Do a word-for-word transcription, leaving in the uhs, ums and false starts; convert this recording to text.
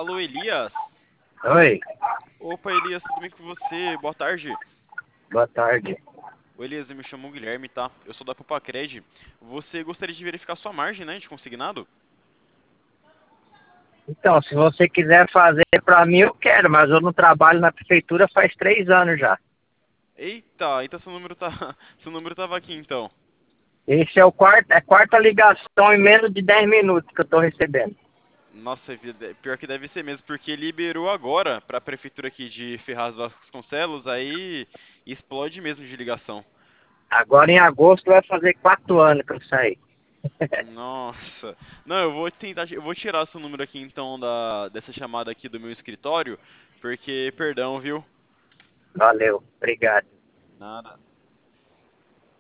Alô, Elias? Oi, Opa, Elias, tudo bem com você? Boa tarde. boa tarde. Ô, Elias, eu me chamo Guilherme, tá? Eu sou da Copacred. Você gostaria de verificar sua margem, né, de consignado? Então, se você quiser fazer pra mim, eu quero, mas eu não trabalho na prefeitura faz três anos já. Eita, então seu número tá, seu número tava aqui então. Esse é o quarto, é a quarta ligação em menos de dez minutos que eu tô recebendo. Nossa, vida- pior que deve ser mesmo, porque liberou agora pra prefeitura aqui de Ferraz de Vasconcelos, aí explode mesmo de ligação. Agora em agosto vai fazer quatro anos que eu saí. Nossa. Não, eu vou tentar, eu vou tirar seu número aqui então da dessa chamada aqui do meu escritório, porque perdão, viu? Valeu, obrigado. Nada.